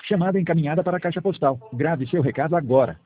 Chamada encaminhada para a caixa postal. Grave seu recado agora.